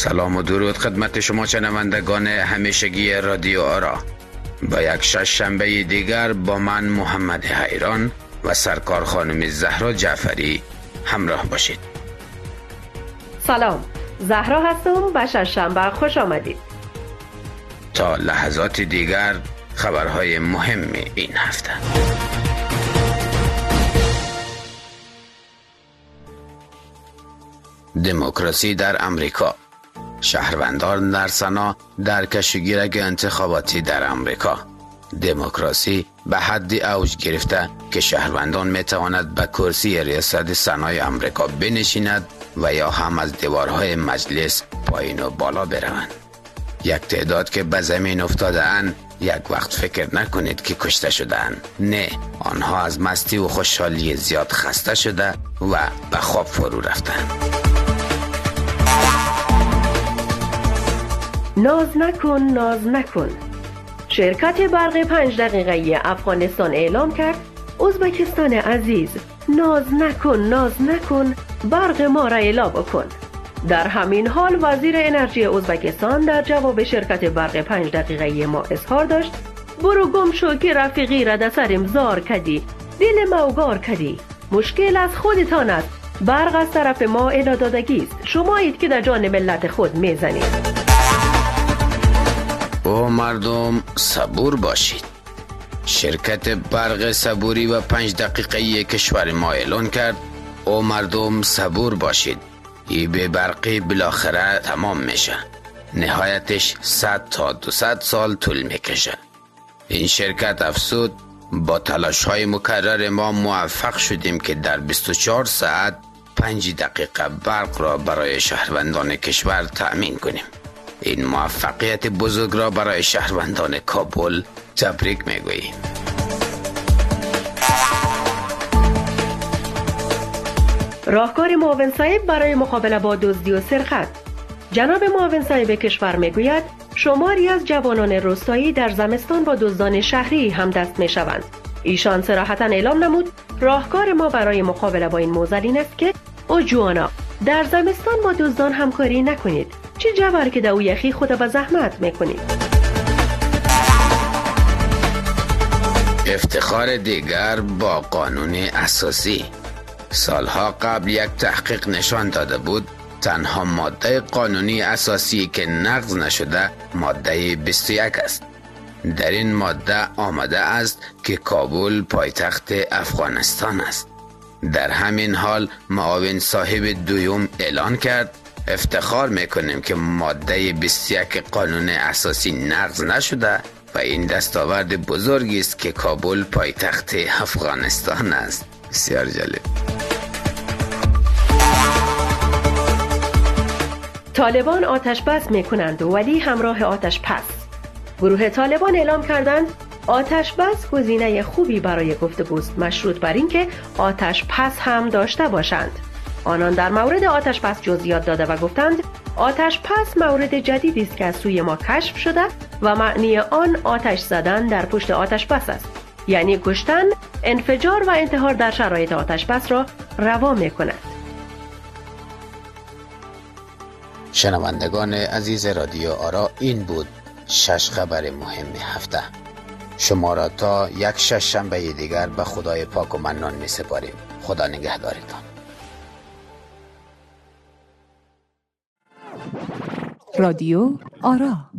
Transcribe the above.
سلام و درود خدمت شما شنوندگان همیشگی رادیو آرا. با یک شنبه دیگر با من محمد حیران و سرکار خانم زهرا جعفری همراه باشید. سلام، زهرا هستم. به شنبه خوش آمدید. تا لحظات دیگر خبرهای مهم این هفته. دموکراسی در امریکا. شهروندان در سنا در کشگیرک انتخاباتی در امریکا. دموکراسی به حدی اوج گرفته که شهروندان می تواند به کرسی ریاست سنای امریکا بنشیند و یا هم از دیوارهای مجلس پایین و بالا بروند. یک تعداد که به زمین افتاده اند یک وقت فکر نکنید که کشته شده اند. نه، آنها از مستی و خوشحالی زیاد خسته شده و به خواب فرو رفتند. ناز نکن. شرکت برق 5 دقیقه‌ای افغانستان اعلام کرد ازبکستان عزیز ناز نکن برق ما را اعلا بکن. در همین حال وزیر انرژی ازبکستان در جواب شرکت برق 5 دقیقه‌ای ما اظهار داشت برو گم شو که رفیقی را در سرم زار کدی، دل موگار کدی. مشکل از خودتان است. برق از طرف ما اعلا دادگی است. شمایید که در جان ملت خود میزنید. او مردم صبور باشید. شرکت برق صبوری و 5 دقیقه‌ای کشور ما اعلان کرد او مردم صبور باشید. ای به برقی بالاخره تمام میشه. نهایتش 100 تا 200 سال طول میکشه. این شرکت افسود با تلاش های مکرر ما موفق شدیم که در 24 ساعت 5 دقیقه برق را برای شهروندان کشور تأمین کنیم. این موفقیت بزرگ را برای شهروندان کابل تبریک میگوییم. راهکار معاون صاحب برای مقابله با دزدی و سرقت. جناب معاون صاحب کشور میگوید شماری از جوانان روستایی در زمستان با دزدان شهری همدست میشوند. ایشان صراحتاً اعلام نمود راهکار ما برای مقابله با این موضوع این است که او جوانا در زمستان با دزدان همکاری نکنید. چه جبر که در یخی خود به زحمت میکنید. افتخار دیگر با قانون اساسی. سالها قبل یک تحقیق نشان داده بود تنها ماده قانونی اساسی که نقض نشده ماده 21 است. در این ماده آمده است که کابل پایتخت افغانستان است. در همین حال معاون صاحب دویم اعلان کرد افتخار میکنیم که ماده 21 قانون اساسی نقض نشده و این دستاورد بزرگی است که کابل پایتخت افغانستان است. بسیار جالب. طالبان آتش بس میکنند ولی همراه آتش پس. گروه طالبان اعلام کردند آتش بس گزینه خوبی برای گفتگوست مشروط بر اینکه آتش پس هم داشته باشند. آنان در مورد آتش پس جزئیات داده و گفتند آتش پس مورد جدیدی است که از سوی ما کشف شده و معنی آن آتش زدن در پشت آتش پس است. یعنی کشتن، انفجار و انتحار در شرایط آتش پس را روا می‌کند. شنوندگان عزیز رادیو آرا، این بود 6 خبر مهم هفته. شما را تا یک شنبه دیگر به خدای پاک و منان می سپاریم. خدا نگهدارتان. رادیو آرا.